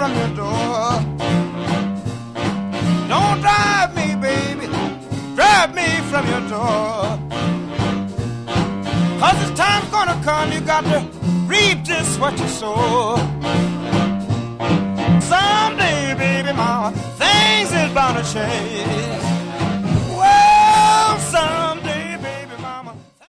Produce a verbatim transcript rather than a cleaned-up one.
from your door. Don't drive me, baby, drive me from your door. Cause this time's gonna come, you got to reap just what you sow. Someday, baby, mama, things is bound to change.